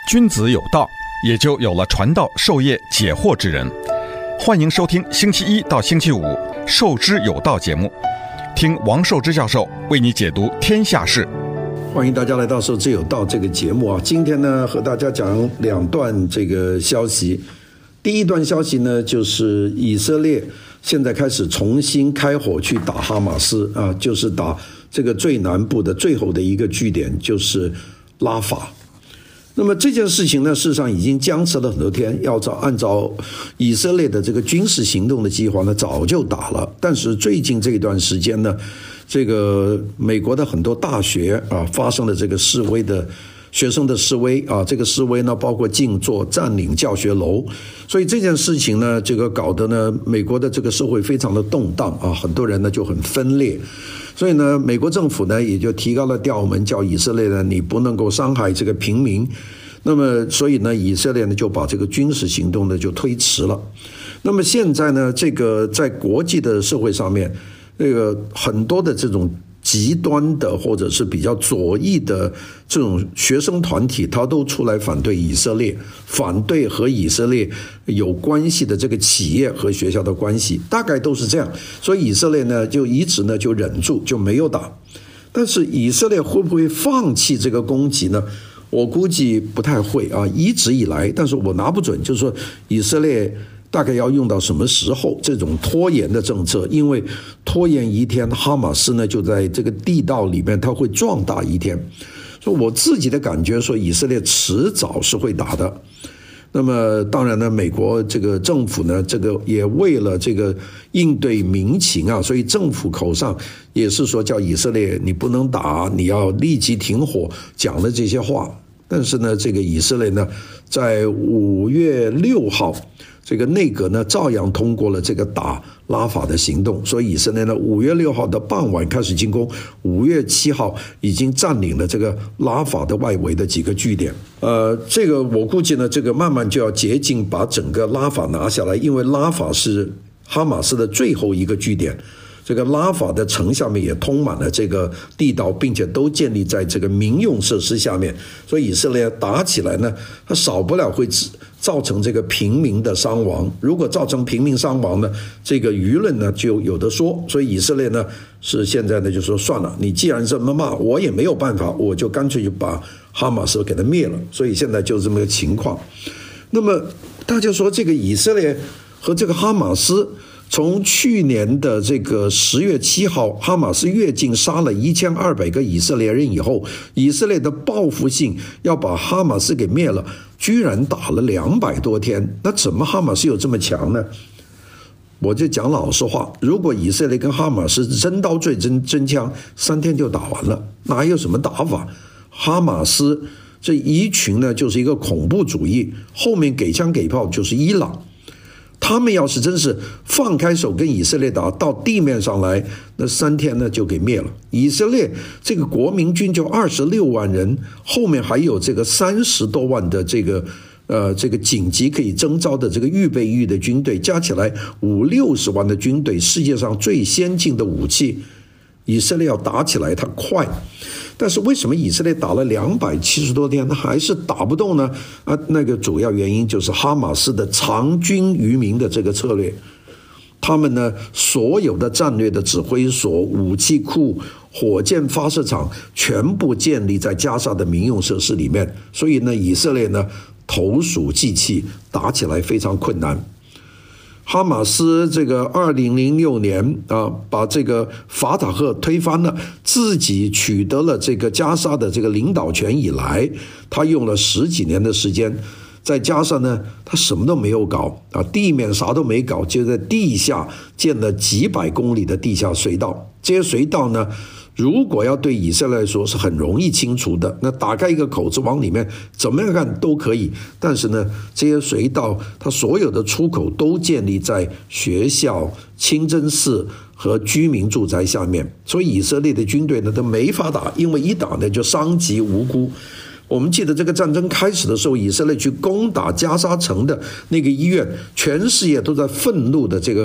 君子有道，也就有了传道授业解惑之人。欢迎收听星期一到星期五《授之有道》节目，听王寿之教授为你解读天下事。 欢迎大家来到《授之有道》这个节目啊！今天呢，和大家讲两段这个消息。第一段消息呢，就是以色列现在开始重新开火去打哈马斯啊，就是打这个最南部的最后的一个据点，就是拉法。那么这件事情呢，事实上已经僵持了很多天，按照以色列的这个军事行动的计划呢，早就打了。但是最近这段时间呢，这个美国的很多大学啊发生了这个示威的学生的示威啊，这个示威呢包括静坐、占领教学楼，所以这件事情呢，这个搞得呢美国的这个社会非常的动荡啊，很多人呢就很分裂。所以呢，美国政府呢也就提高了调门，叫以色列呢你不能够伤害这个平民。那么，所以呢，以色列呢就把这个军事行动呢就推迟了。那么现在呢，这个在国际的社会上面，那个很多的这种极端的或者是比较左翼的这种学生团体，他都出来反对以色列，反对和以色列有关系的这个企业和学校的关系，大概都是这样。所以以色列呢就一直呢就忍住，就没有打。但是以色列会不会放弃这个攻击呢？我估计不太会啊，一直以来，但是我拿不准，就是说以色列大概要用到什么时候这种拖延的政策，因为拖延一天，哈马斯呢就在这个地道里面，它会壮大一天。所以我自己的感觉说，以色列迟早是会打的。那么当然呢，美国这个政府呢，这个也为了这个应对民情啊，所以政府口上也是说叫以色列你不能打，你要立即停火，讲了这些话。但是呢，这个以色列呢，在5月6号，这个内阁呢照样通过了这个打拉法的行动，所以以色列呢5月6号的傍晚开始进攻，5月7号已经占领了这个拉法的外围的几个据点。这个我估计呢，这个慢慢就要接近把整个拉法拿下来，因为拉法是哈马斯的最后一个据点。这个拉法的城下面也通满了这个地道，并且都建立在这个民用设施下面，所以以色列打起来呢，它少不了会造成这个平民的伤亡。如果造成平民伤亡呢，这个舆论呢就有的说。所以以色列呢是现在呢就说算了，你既然这么骂，我也没有办法，我就干脆就把哈马斯给它灭了。所以现在就这么个情况。那么大家说这个以色列和这个哈马斯，从去年的这个10月7号，哈马斯越境杀了1200个以色列人以后，以色列的报复性要把哈马斯给灭了，居然打了200多天。那怎么哈马斯有这么强呢？我就讲老实话，如果以色列跟哈马斯真刀真枪，3天就打完了，哪有什么打法？哈马斯这一群呢，就是一个恐怖主义，后面给枪给炮就是伊朗。他们要是真是放开手跟以色列打，到地面上来，那3天呢就给灭了。以色列这个国民军就26万人，后面还有这个30多万的这个紧急可以征召的这个预备役的军队，加起来50-60万的军队，世界上最先进的武器。以色列要打起来它快，但是为什么以色列打了270多天它还是打不动呢？那个主要原因就是哈马斯的长军于民的这个策略。他们呢所有的战略的指挥所、武器库、火箭发射场全部建立在加沙的民用设施里面，所以呢以色列呢投鼠忌器，打起来非常困难。哈马斯这个2006年啊，把这个法塔赫推翻了，自己取得了这个加沙的这个领导权以来，他用了10几年的时间，在加沙呢，他什么都没有搞啊，地面啥都没搞，就在地下建了几百公里的地下隧道。这些隧道呢，如果要对以色列来说是很容易清除的，那打开一个口子往里面怎么样看都可以。但是呢，这些隧道它所有的出口都建立在学校、清真寺和居民住宅下面，所以以色列的军队呢都没法打，因为一打呢就伤及无辜。我们记得这个战争开始的时候，以色列去攻打加沙城的那个医院，全世界都在愤怒的这个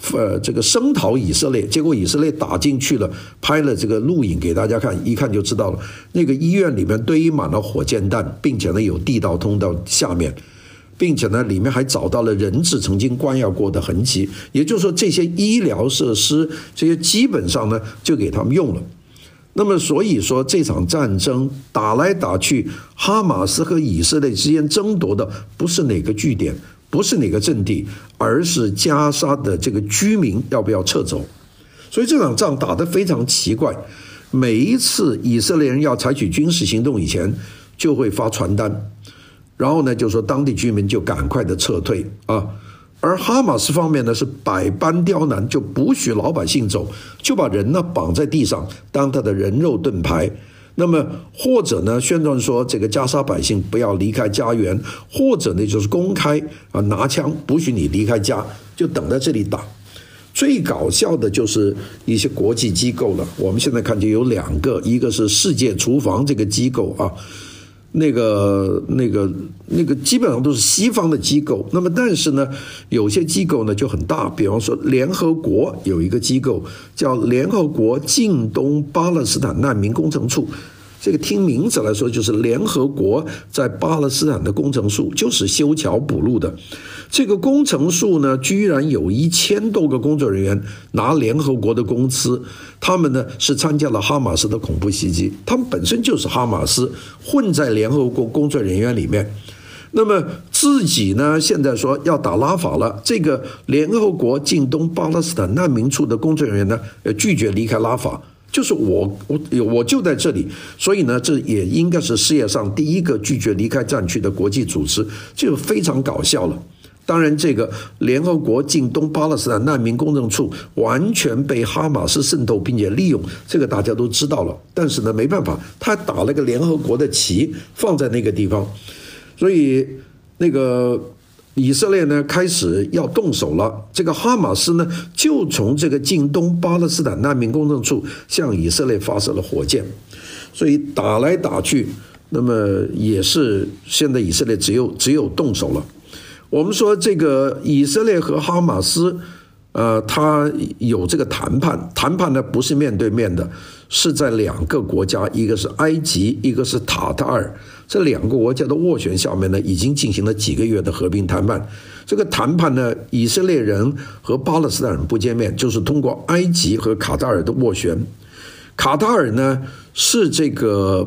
这个声讨以色列，结果以色列打进去了，拍了这个录影给大家看，一看就知道了。那个医院里面堆满了火箭弹，并且呢有地道通到下面，并且呢里面还找到了人质曾经关押过的痕迹，也就是说这些医疗设施这些基本上呢就给他们用了。那么所以说这场战争打来打去，哈马斯和以色列之间争夺的不是哪个据点，不是哪个阵地，而是加沙的这个居民要不要撤走。所以这场仗打得非常奇怪，每一次以色列人要采取军事行动以前就会发传单，然后呢就说当地居民就赶快的撤退啊。而哈马斯方面呢是百般刁难，就不许老百姓走，就把人呢绑在地上当他的人肉盾牌。那么或者呢宣传说这个加沙百姓不要离开家园，或者呢就是公开拿枪不许你离开家，就等在这里打。最搞笑的就是一些国际机构了，我们现在看见有2个，一个是世界厨房这个机构啊，那个基本上都是西方的机构。那么但是呢有些机构呢就很大，比方说联合国有一个机构叫联合国近东巴勒斯坦难民工程处，这个听名字来说就是联合国在巴勒斯坦的工程处，就是修桥补路的。这个工程处呢居然有1000多个工作人员拿联合国的工资，他们呢是参加了哈马斯的恐怖袭击，他们本身就是哈马斯，混在联合国工作人员里面。那么自己呢现在说要打拉法了，这个联合国近东巴勒斯坦难民处的工作人员呢拒绝离开拉法，就是我就在这里，所以呢这也应该是世界上第一个拒绝离开战区的国际组织，这个非常搞笑了。当然这个联合国近东巴勒斯坦难民工程处完全被哈马斯渗透并且利用，这个大家都知道了，但是呢没办法，他打了个联合国的旗放在那个地方，所以那个以色列呢开始要动手了，这个哈马斯呢就从这个近东巴勒斯坦难民工程处向以色列发射了火箭，所以打来打去，那么也是现在以色列只有动手了。我们说这个以色列和哈马斯他有这个谈判呢不是面对面的，是在2个国家，一个是埃及，一个是卡塔尔，这2个国家的斡旋下面呢已经进行了几个月的和平谈判。这个谈判呢以色列人和巴勒斯坦人不见面，就是通过埃及和卡塔尔的斡旋。卡塔尔呢是这个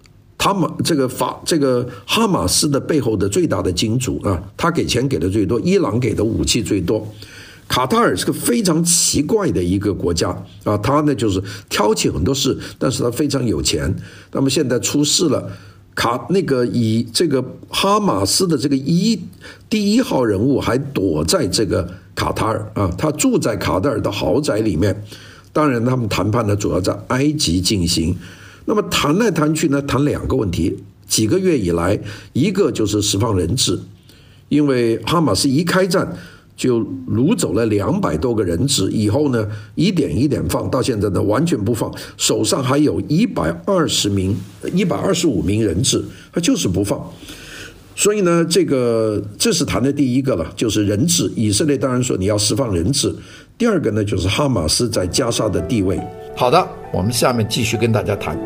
哈马斯的背后的最大的金主啊，他给钱给的最多，伊朗给的武器最多。卡塔尔是个非常奇怪的一个国家啊，他呢就是挑起很多事，但是他非常有钱。那么现在出事了，以这个哈马斯的这个第一号人物还躲在这个卡塔尔啊，他住在卡塔尔的豪宅里面。当然他们谈判呢主要在埃及进行。那么谈来谈去呢，谈2个问题。几个月以来，一个就是释放人质，因为哈马斯一开战就掳走了200多个人质，以后呢一点一点放，到现在呢完全不放，手上还有125名人质，他就是不放。所以呢这是谈的第一个了，就是人质。以色列当然说你要释放人质。第2个呢就是哈马斯在加沙的地位。好的，我们下面继续跟大家谈。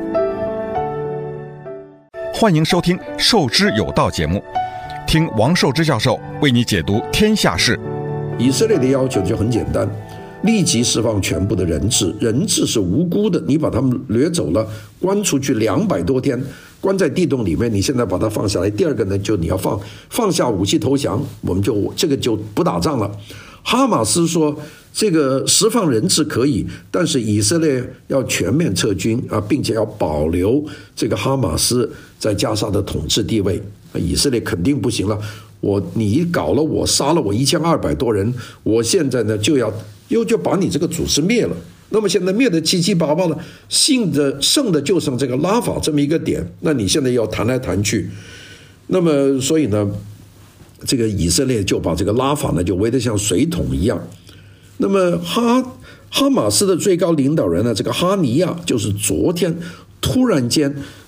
欢迎收听受之有道节目，听王寿之教授为你解读天下事。 以色列的要求就很简单，立即释放全部的人质，人质是无辜的，你把他们掠走了，关出去200多天，关在地洞里面，你现在把它放下来。第2个呢就你要放下武器投降，我们这个就不打仗了。哈马斯说这个释放人质可以，但是以色列要全面撤军啊，并且要保留这个哈马斯在加沙的统治地位。以色列肯定不行了，你搞了我，杀了我1200多人，我现在呢就把你这个组织灭了。那么现在灭得七七八八了，剩的就剩这个拉法这么一个点，那你现在要谈来谈去，那么所以呢这个以色列就把这个拉法呢就围得像水桶一样。那么哈马斯的最高领导人呢，这个哈尼亚就是昨天突然间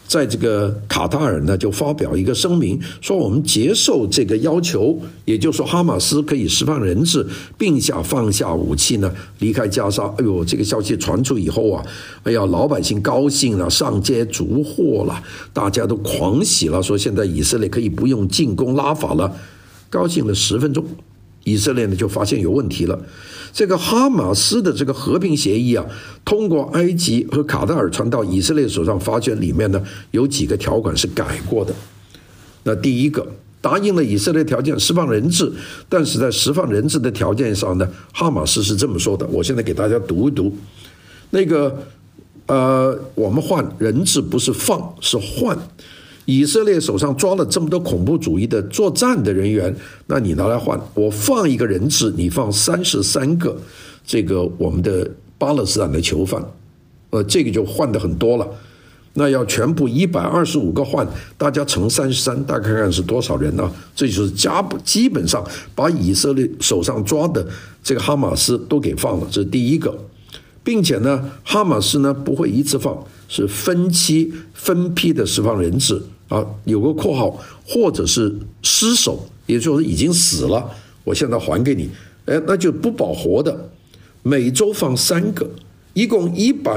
在这个卡塔尔呢就发表一个声明，说我们接受这个要求，也就是说哈马斯可以释放人质，并放下武器呢，离开加沙。哎呦，这个消息传出以后啊，哎呀，老百姓高兴了，上街逐货了，大家都狂喜了，说现在以色列可以不用进攻拉法了。高兴了10分钟，以色列呢就发现有问题了。这个哈马斯的这个和平协议啊，通过埃及和卡塔尔传到以色列手上，发现里面呢有几个条款是改过的。那第一个，答应了以色列条件释放人质，但是在释放人质的条件上呢，哈马斯是这么说的，我现在给大家读一读。那个我们换人质不是放，是换。以色列手上抓了这么多恐怖主义的作战的人员，那你拿来换，我放一个人质，你放33个这个我们的巴勒斯坦的囚犯，这个就换的很多了。那要全部125个换，大家乘33，大概看看是多少人呢？这就是基本上把以色列手上抓的这个哈马斯都给放了，这是第一个。并且呢，哈马斯呢不会一次放，是分期分批的释放人质啊，有个括号，或者是失手，也就是已经死了，我现在还给你，那就不保活的，每周放3个，一共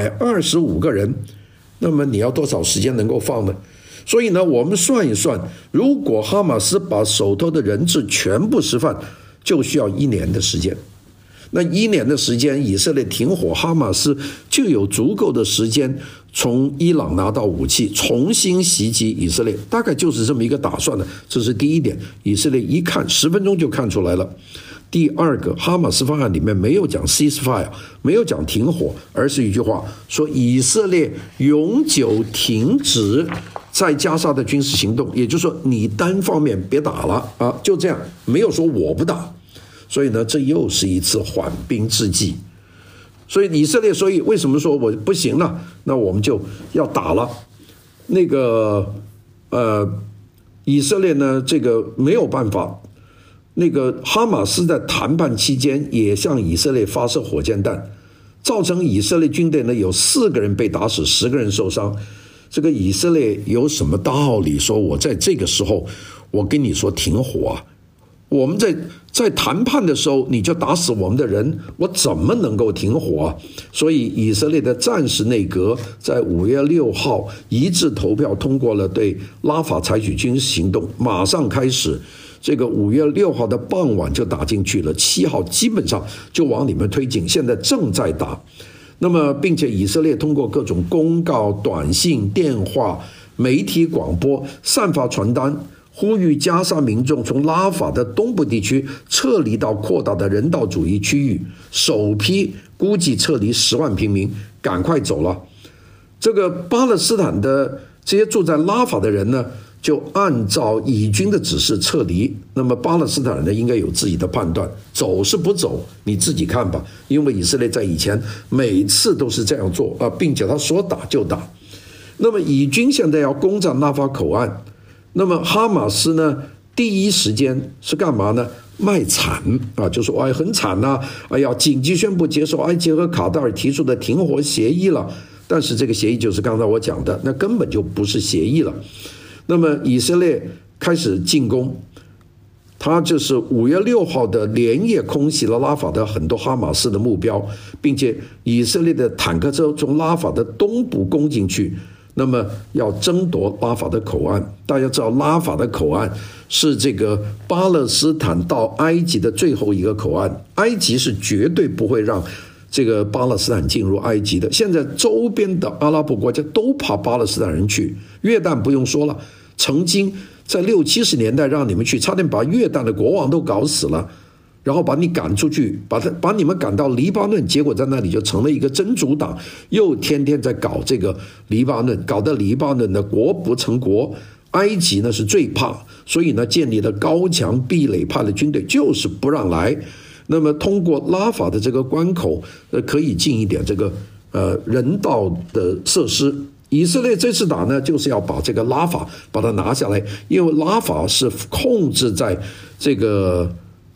125个人，那么你要多少时间能够放呢？所以呢，我们算一算，如果哈马斯把手头的人质全部释放，就需要1年的时间。那1年的时间，以色列停火，哈马斯就有足够的时间从伊朗拿到武器，重新袭击以色列，大概就是这么一个打算的。这是第一点，以色列一看10分钟就看出来了。第二个，哈马斯方案里面没有讲 ceasefire， 没有讲停火，而是一句话说以色列永久停止在加沙的军事行动，也就是说你单方面别打了啊，就这样，没有说我不打。所以呢，这又是一次缓兵之计。所以以色列，所以为什么说我不行了？那我们就要打了。那个以色列呢，这个没有办法。那个哈马斯在谈判期间也向以色列发射火箭弹，造成以色列军队呢有4个人被打死，10个人受伤。这个以色列有什么道理说我在这个时候我跟你说停火啊？我们在谈判的时候你就打死我们的人，我怎么能够停火啊？所以以色列的战时内阁在5月6号一致投票通过了对拉法采取军事行动，马上开始。这个5月6号的傍晚就打进去了，7号基本上就往里面推进，现在正在打。那么并且以色列通过各种公告、短信、电话、媒体广播散发传单，呼吁加沙民众从拉法的东部地区撤离到扩大的人道主义区域，首批估计撤离10万平民，赶快走了。这个巴勒斯坦的这些住在拉法的人呢，就按照以军的指示撤离。那么巴勒斯坦人呢，应该有自己的判断，走是不走你自己看吧，因为以色列在以前每次都是这样做啊，并且他说打就打。那么以军现在要攻占拉法口岸，那么哈马斯呢，第一时间是干嘛呢？卖惨啊，就说很惨啊，哎呀，紧急宣布接受埃及和卡塔尔提出的停火协议了。但是这个协议就是刚才我讲的，那根本就不是协议了。那么以色列开始进攻，他就是5月6号的连夜空袭了拉法的很多哈马斯的目标，并且以色列的坦克车从拉法的东部攻进去，那么要争夺拉法的口岸。大家知道拉法的口岸是这个巴勒斯坦到埃及的最后一个口岸，埃及是绝对不会让这个巴勒斯坦进入埃及的。现在周边的阿拉伯国家都怕巴勒斯坦人去，约旦不用说了，曾经在60、70年代让你们去，差点把约旦的国王都搞死了，然后把你赶出去，把你们赶到黎巴嫩，结果在那里就成了一个真主党，又天天在搞这个黎巴嫩，搞得黎巴嫩的国不成国。埃及呢是最怕，所以呢建立了高墙壁垒派的军队，就是不让来。那么通过拉法的这个关口，可以进一点这个人道的设施。以色列这次打呢，就是要把这个拉法把它拿下来，因为拉法是控制在这个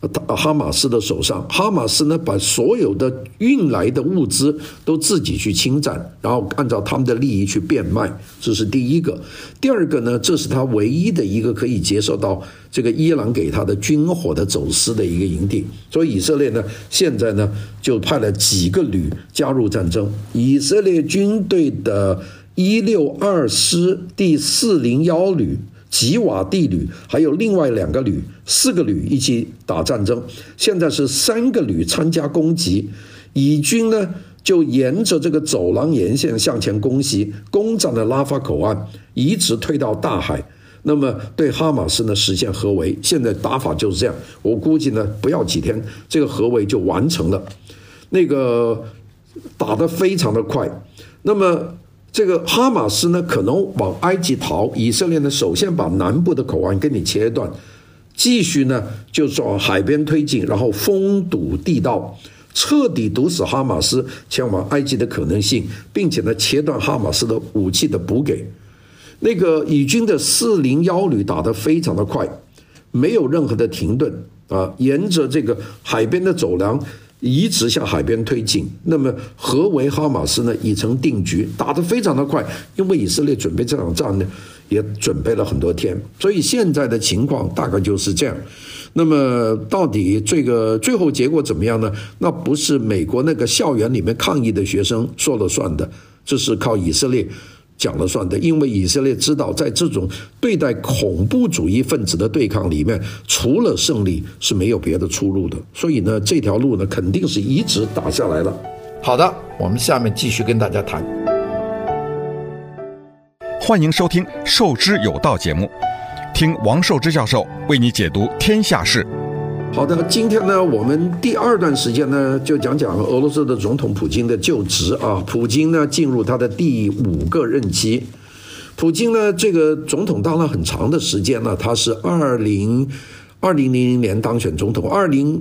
哈马斯的手上。哈马斯呢，把所有的运来的物资都自己去侵占，然后按照他们的利益去变卖，这是第一个。第二个呢，这是他唯一的一个可以接受到这个伊朗给他的军火的走私的一个营地。所以以色列呢，现在呢就派了几个旅加入战争。以色列军队的162师第401旅、吉瓦地旅，还有另外2个旅，4个旅一起打战争。现在是3个旅参加攻击，以军呢就沿着这个走廊沿线向前攻击，攻占了拉法口岸，一直推到大海。那么对哈马斯呢实现合围，现在打法就是这样。我估计呢不要几天，这个合围就完成了。那个打得非常的快。那么这个哈马斯呢可能往埃及逃，以色列呢首先把南部的口岸给你切断，继续呢就是往海边推进，然后封堵地道，彻底堵死哈马斯前往埃及的可能性，并且呢切断哈马斯的武器的补给。那个以军的401旅打得非常的快，没有任何的停顿啊，沿着这个海边的走廊一直向海边推进。那么合围哈马斯呢已成定局，打得非常的快，因为以色列准备这场仗呢也准备了很多天，所以现在的情况大概就是这样。那么到底这个最后结果怎么样呢？那不是美国那个校园里面抗议的学生说了算的，这是靠以色列讲了算的。因为以色列知道在这种对待恐怖主义分子的对抗里面，除了胜利是没有别的出路的，所以呢这条路呢肯定是一直打下来了。好的，我们下面继续跟大家谈。 欢迎收听《授之有道》节目，听王寿之教授为你解读天下事。 好的，今天呢，我们第2段时间呢，就讲讲俄罗斯的总统普京的就职啊。普京呢，进入他的第5个任期。普京呢，这个总统当了很长的时间了，他是2000年当选总统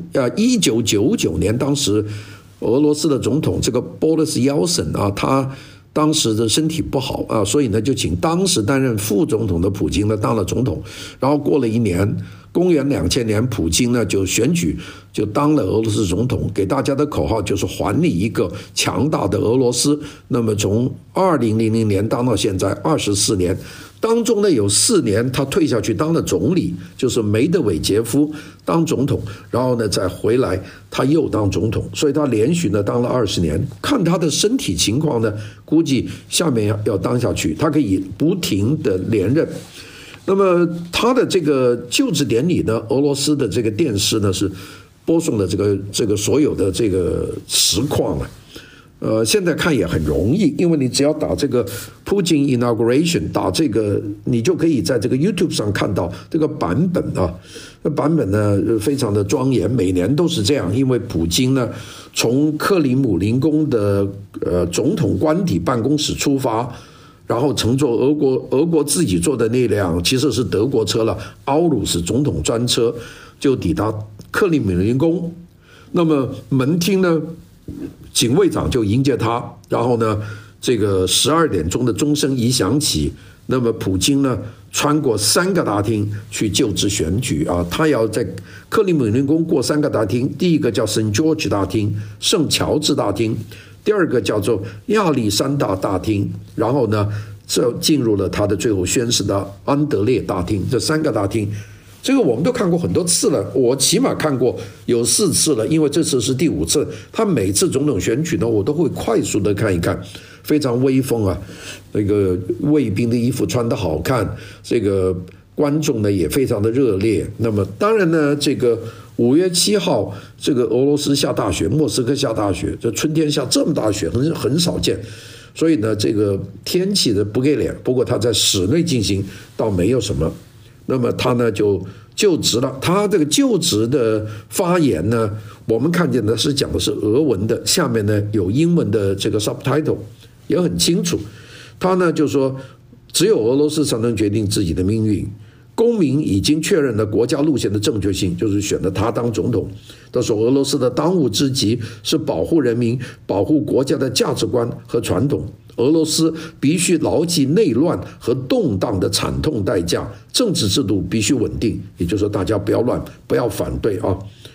，1999年当时俄罗斯的总统这个 Boris Yeltsin 啊，他当时的身体不好啊，所以呢就请当时担任副总统的普京呢当了总统。然后过了1年，公元2000年，普京呢就选举就当了俄罗斯总统，给大家的口号就是还你一个强大的俄罗斯。那么从2000年当到现在24年，当中呢有4年他退下去当了总理，就是梅德韦杰夫当总统，然后呢再回来他又当总统，所以他连续呢当了20年。看他的身体情况呢，估计下面要当下去，他可以不停的连任。那么他的这个就职典礼呢，俄罗斯的这个电视呢是播送了这个所有的这个实况啊。现在看也很容易，因为你只要打这个 Putin Inauguration， 打这个你就可以在这个 YouTube 上看到这个版本啊。这版本呢非常的庄严，每年都是这样，因为普京呢从克里姆林宫的总统官邸办公室出发，然后乘坐俄国自己做的那辆其实是德国车了，奥鲁斯总统专车，就抵达克里姆林宫。那么门厅呢，警卫长就迎接他，然后呢，这个12点钟的钟声一响起，那么普京呢穿过3个大厅去就职选举啊。他要在克里姆林宫过3个大厅，第一个叫圣 George 大厅，圣乔治大厅。第2个叫做亚历山大大厅，然后呢，这进入了他的最后宣誓的安德烈大厅。这3个大厅，这个我们都看过很多次了，我起码看过有4次了，因为这次是第5次。他每次总统选举呢，我都会快速的看一看，非常威风啊！那个卫兵的衣服穿得好看，这个观众呢也非常的热烈。那么当然呢，这个5月7号，这个俄罗斯下大雪，莫斯科下大雪，这春天下这么大雪很少见，所以呢，这个天气的不给脸。不过他在室内进行倒没有什么。那么他呢就职了，他这个就职的发言呢，我们看见的是讲的是俄文的，下面呢有英文的这个 subtitle， 也很清楚。他呢就说，只有俄罗斯才能决定自己的命运。公民已经确认了国家路线的正确性，就是选了他当总统。他说，俄罗斯的当务之急是保护人民，保护国家的价值观和传统。俄罗斯必须牢记内乱和动荡的惨痛代价，政治制度必须稳定，也就是说大家不要乱，不要反对啊。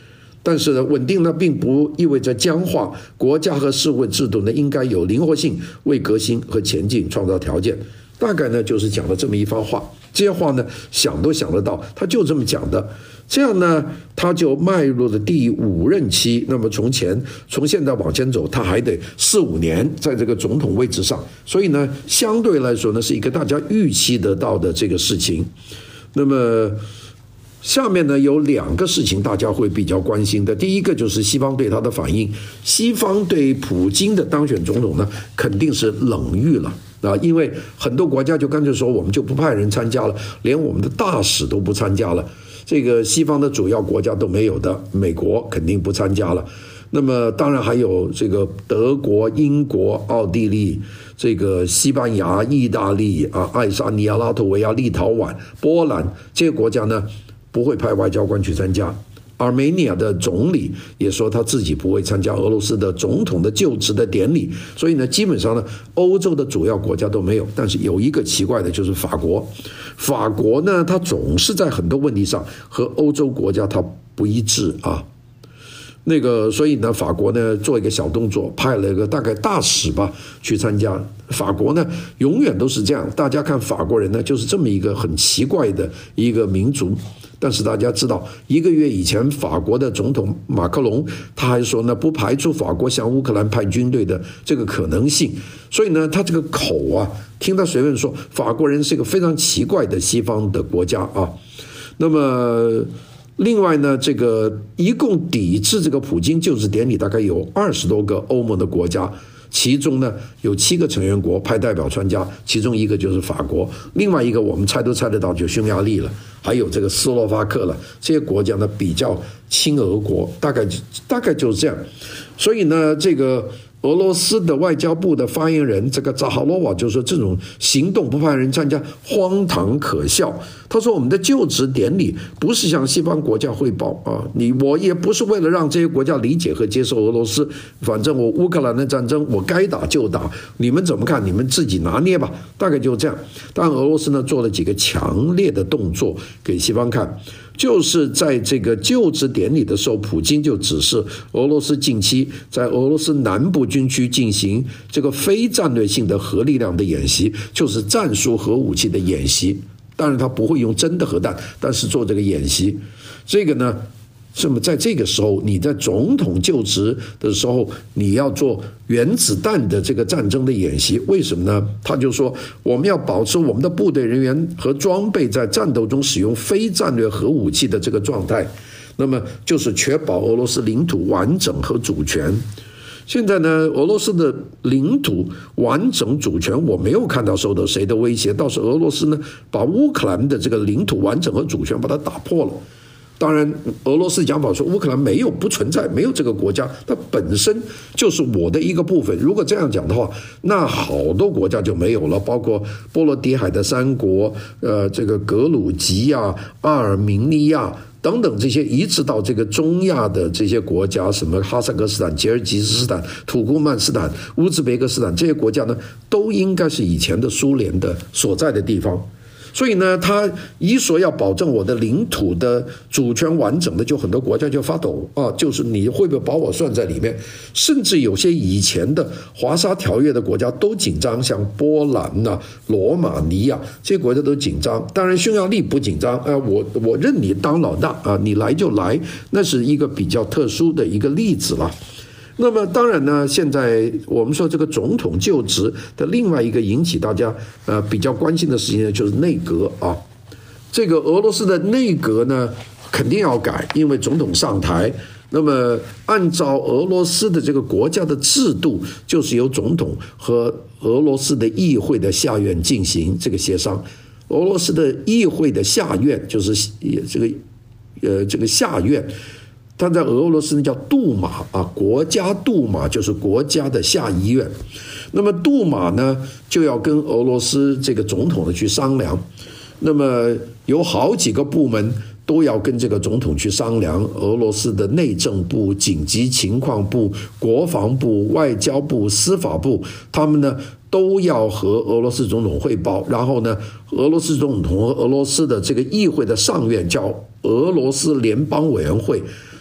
但是呢，稳定呢并不意味着僵化，国家和社会制度呢应该有灵活性，为革新和前进创造条件。大概呢就是讲了这么一番话，这些话呢想都想得到，他就这么讲的。这样呢，他就迈入了第5任期。那么从现在往前走，他还得4-5年在这个总统位置上，所以呢，相对来说呢，是一个大家预期得到的这个事情。那么下面呢有2个事情大家会比较关心的，第一个就是西方对他的反应。西方对普京的当选总统呢，肯定是冷遇了啊，因为很多国家就干脆说我们就不派人参加了，连我们的大使都不参加了。这个西方的主要国家都没有的，美国肯定不参加了。那么当然还有这个德国、英国、奥地利、这个西班牙、意大利啊、爱沙尼亚、拉脱维亚、立陶宛、波兰这些国家呢，不会派外交官去参加。Armenia 的总理也说他自己不会参加俄罗斯的总统的就职的典礼，所以呢，基本上呢，欧洲的主要国家都没有。但是有一个奇怪的就是法国，法国呢，它总是在很多问题上和欧洲国家它不一致啊。所以呢，法国呢做一个小动作，派了一个大概大使吧去参加。法国呢永远都是这样，大家看法国人呢就是这么一个很奇怪的一个民族。但是大家知道，1个月以前，法国的总统马克龙他还说呢，不排除法国向乌克兰派军队的这个可能性。所以呢，他这个口啊，听他随便说，法国人是一个非常奇怪的西方的国家啊。那么另外呢，这个一共抵制这个普京就职典礼大概有20多个欧盟的国家，其中呢有7个成员国派代表参加，其中1个就是法国，另外1个我们猜都猜得到就匈牙利了，还有这个斯洛伐克了。这些国家呢比较亲俄国，大概就是这样。所以呢，这个俄罗斯的外交部的发言人这个扎哈罗娃就说，这种行动不派人参加荒唐可笑。他说我们的就职典礼不是向西方国家汇报啊，我也不是为了让这些国家理解和接受俄罗斯，反正我乌克兰的战争我该打就打，你们怎么看你们自己拿捏吧，大概就这样。但俄罗斯呢做了几个强烈的动作给西方看，就是在这个就职典礼的时候，普京就指示俄罗斯近期在俄罗斯南部军区进行这个非战略性的核力量的演习，就是战术核武器的演习。当然他不会用真的核弹，但是做这个演习。这个呢，那么在这个时候，你在总统就职的时候，你要做原子弹的这个战争的演习，为什么呢？他就说我们要保持我们的部队人员和装备在战斗中使用非战略核武器的这个状态，那么就是确保俄罗斯领土完整和主权。现在呢，俄罗斯的领土完整主权我没有看到受到谁的威胁，倒是俄罗斯呢把乌克兰的这个领土完整和主权把它打破了。当然俄罗斯讲法说乌克兰不存在，没有这个国家，它本身就是我的一个部分。如果这样讲的话，那好多国家就没有了，包括波罗的海的3国，这个格鲁吉亚、阿尔明尼亚等等这些，一直到这个中亚的这些国家，什么哈萨克斯坦、吉尔吉斯斯坦、土库曼斯坦、乌兹别克斯坦，这些国家呢，都应该是以前的苏联的所在的地方。所以呢，他一说要保证我的领土的主权完整的，就很多国家就发抖啊，就是你会不会把我算在里面？甚至有些以前的华沙条约的国家都紧张，像波兰啊、罗马尼亚这些国家都紧张。当然匈牙利不紧张，我认你当老大啊，你来就来，那是一个比较特殊的一个例子了。那么当然呢，现在我们说这个总统就职的另外一个引起大家比较关心的事情呢，就是内阁啊。这个俄罗斯的内阁呢肯定要改，因为总统上台。那么按照俄罗斯的这个国家的制度，就是由总统和俄罗斯的议会的下院进行这个协商。俄罗斯的议会的下院就是这个下院。它在俄罗斯叫杜马啊，国家杜马就是国家的下议院。那么杜马呢，就要跟俄罗斯这个总统的去商量。那么有好几个部门都要跟这个总统去商量，俄罗斯的内政部、紧急情况部、国防部、外交部、司法部，他们呢都要和俄罗斯总统汇报。然后呢，俄罗斯总统和俄罗斯的这个议会的上院叫俄罗斯联邦委员会，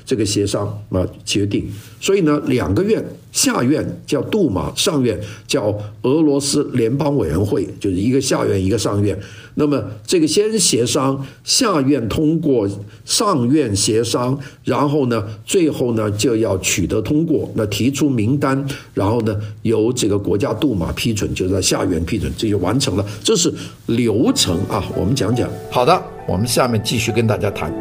这个协商决定。所以呢，两个院，下院叫杜马，上院叫俄罗斯联邦委员会，就是一个下院一个上院。那么这个先协商，下院通过，上院协商，然后呢，最后呢就要取得通过，那提出名单，然后呢由这个国家杜马批准，就在下院批准，这就完成了。这是流程啊，我们讲讲。好的，我们下面继续跟大家谈。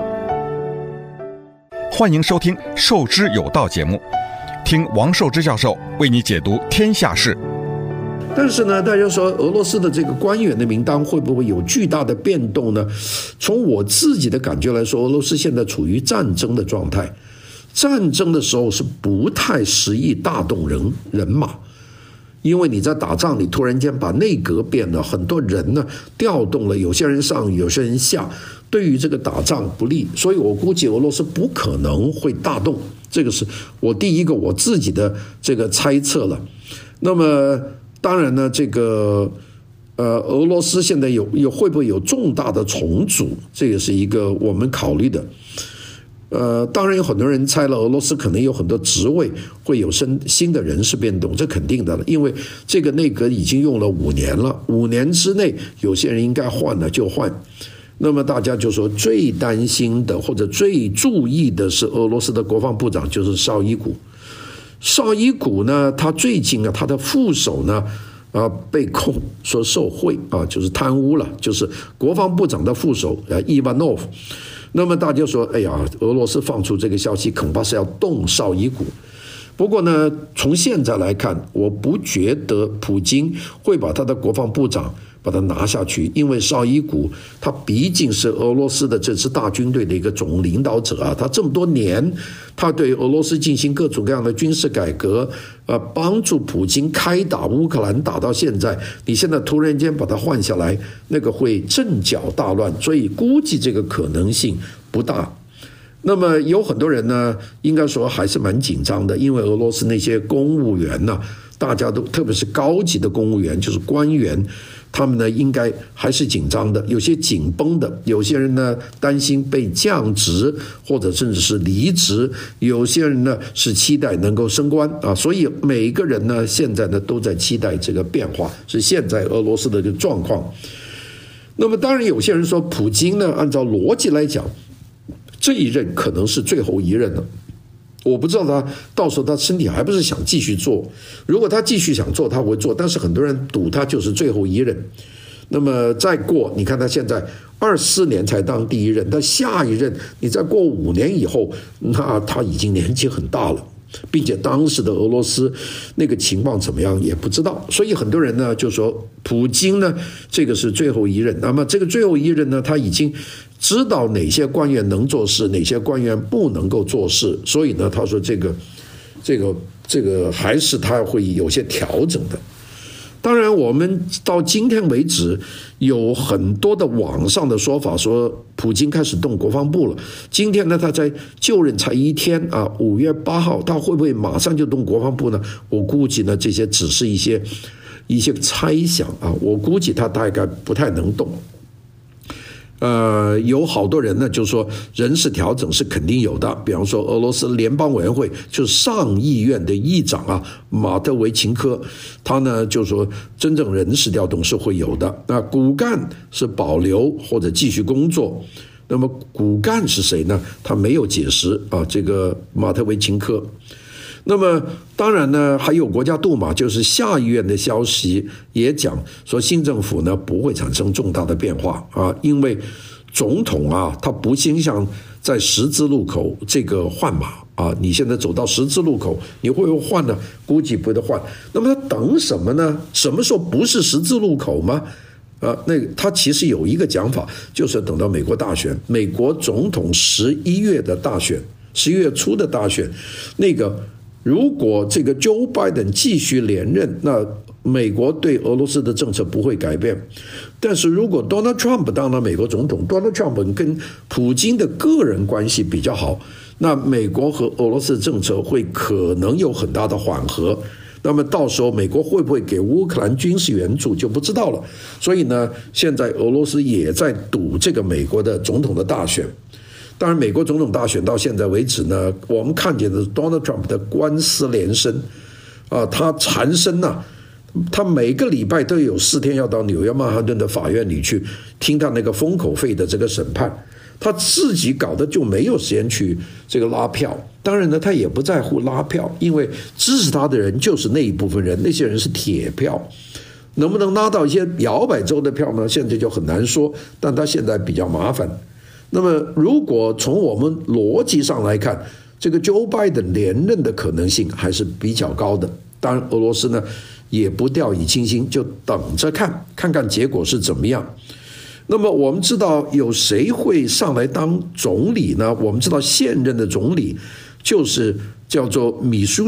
欢迎收听《授之有道》节目，听王寿之教授为你解读天下事。 但是呢，大家说俄罗斯的这个官员的名单会不会有巨大的变动呢？从我自己的感觉来说，俄罗斯现在处于战争的状态，战争的时候是不太适宜大动人马，因为你在打仗，你突然间把内阁变了，很多人呢调动了，有些人上，有些人下，对于这个打仗不利，所以我估计俄罗斯不可能会大动，这个是我第一个我自己的这个猜测了。那么当然呢，这个俄罗斯现在有会不会有重大的重组，这也是一个我们考虑的。当然有很多人猜了，俄罗斯可能有很多职位会有新的人事变动，这肯定的了，因为这个内阁已经用了5年了，5年之内有些人应该换了就换。那么大家就说最担心的或者最注意的是俄罗斯的国防部长，就是绍伊古。绍伊古呢，他最近啊，他的副手呢，被控说受贿啊，就是贪污了，就是国防部长的副手伊万诺夫。那么大家说，哎呀，俄罗斯放出这个消息，恐怕是要动绍伊古。不过呢，从现在来看，我不觉得普京会把他的国防部长把他拿下去，因为绍伊古他毕竟是俄罗斯的这支大军队的一个总领导者啊，他这么多年，他对俄罗斯进行各种各样的军事改革，帮助普京开打乌克兰打到现在，你现在突然间把他换下来，那个会阵脚大乱，所以估计这个可能性不大。那么有很多人呢，应该说还是蛮紧张的，因为俄罗斯那些公务员呢，大家都特别是高级的公务员，就是官员，他们呢应该还是紧张的，有些紧绷的，有些人呢担心被降职或者甚至是离职，有些人呢是期待能够升官啊，所以每个人呢现在呢都在期待这个变化，是现在俄罗斯的这个状况。那么当然有些人说，普京呢按照逻辑来讲，这一任可能是最后一任了，我不知道他到时候他身体还不是想继续做，如果他继续想做他会做，但是很多人赌他就是最后一任。那么再过，你看他现在24年才当第一任，但下一任你再过5年以后，那他已经年纪很大了，并且当时的俄罗斯那个情况怎么样也不知道，所以很多人呢就说普京呢这个是最后一任。那么这个最后一任呢，他已经知道哪些官员能做事，哪些官员不能够做事，所以呢他说这个还是他会有些调整的。当然我们到今天为止有很多的网上的说法说普京开始动国防部了，今天呢他在就任才1天啊，5月8号他会不会马上就动国防部呢？我估计呢这些只是一些猜想啊，我估计他大概不太能动。有好多人呢就说人事调整是肯定有的，比方说俄罗斯联邦委员会就是上议院的议长啊马特维琴科，他呢就说真正人事调动是会有的，那骨干是保留或者继续工作。那么骨干是谁呢？他没有解释啊，这个马特维琴科。那么当然呢还有国家杜马，就是下议院的消息也讲说新政府呢不会产生重大的变化啊，因为总统啊他不倾向在十字路口这个换马啊，你现在走到十字路口你会不会换呢？估计不会换。那么他等什么呢？什么时候不是十字路口吗？那他其实有一个讲法，就是等到美国大选，美国总统11月的大选，11月初的大选，那个如果这个 Joe Biden 继续连任，那美国对俄罗斯的政策不会改变。但是如果 Donald Trump 当了美国总统， Donald Trump 跟普京的个人关系比较好，那美国和俄罗斯的政策会可能有很大的缓和。那么到时候美国会不会给乌克兰军事援助就不知道了。所以呢，现在俄罗斯也在赌这个美国的总统的大选。 当然，美国总统大选到现在为止呢，我们看见的 Donald Trump 的官司连身啊，他缠身呐，他每个礼拜都有4天要到纽约曼哈顿的法院里去听他那个封口费的这个审判，他自己搞得就没有时间去这个拉票。当然呢，他也不在乎拉票，因为支持他的人就是那一部分人，那些人是铁票。能不能拉到一些摇摆州的票呢？现在就很难说，但他现在比较麻烦。那么，如果从我们逻辑上来看，这个 Joe Biden 连任的可能性还是比较高的。当然，俄罗斯呢也不掉以轻心，就等着看看结果是怎么样。那么我们知道有谁会上来当总理呢？我们知道现任的总理就是叫做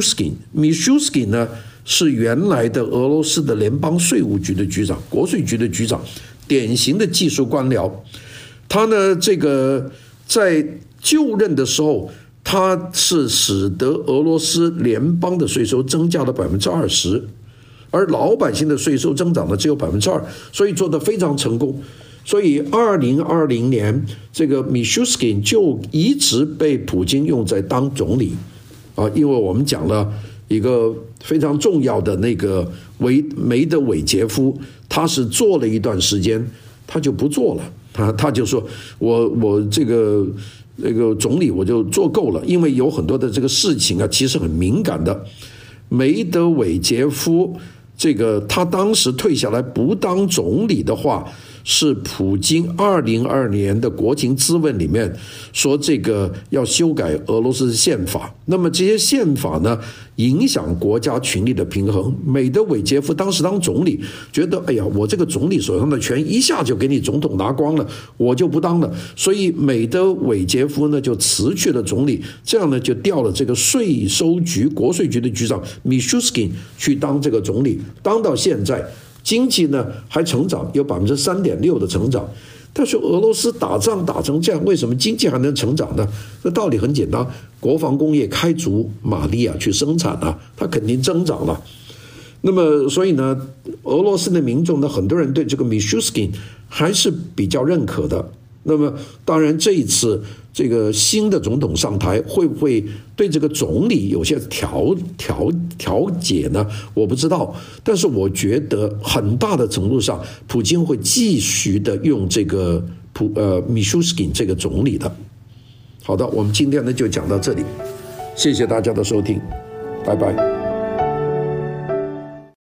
Mishustin 呢，是原来的俄罗斯的联邦税务局的局长、国税局的局长，典型的技术官僚。他呢，这个在就任的时候，他是使得俄罗斯联邦的税收增加了20%，而老百姓的税收增长的只有2%，所以做得非常成功。所以2020年，这个 Mishustin 就一直被普京用在当总理啊，因为我们讲了一个非常重要的那个梅德韦杰夫，他是做了一段时间，他就不做了。他就说我这个总理我就做够了，因为有很多的这个事情啊，其实很敏感的。梅德韦杰夫这个他当时退下来不当总理的话，是普京2022年的国情咨文里面说这个要修改俄罗斯宪法，那么这些宪法呢影响国家权力的平衡。梅德韦杰夫当时当总理，觉得哎呀，我这个总理手上的权一下就给你总统拿光了，我就不当了，所以梅德韦杰夫呢就辞去了总理，这样呢就调了这个税收局、国税局的局长 Mishustin 去当这个总理，当到现在。经济呢还成长，有3.6%的成长。他说俄罗斯打仗打成这样，为什么经济还能成长呢？这道理很简单，国防工业开足马力啊，去生产啊，它肯定增长了。那么所以呢，俄罗斯的民众呢，很多人对这个 Mishustin 还是比较认可的。那么当然这一次这个新的总统上台，会不会对这个总理有些调解呢？我不知道，但是我觉得很大的程度上，普京会继续的用这个Mishustin 这个总理的。好的，我们今天呢就讲到这里，谢谢大家的收听，拜拜。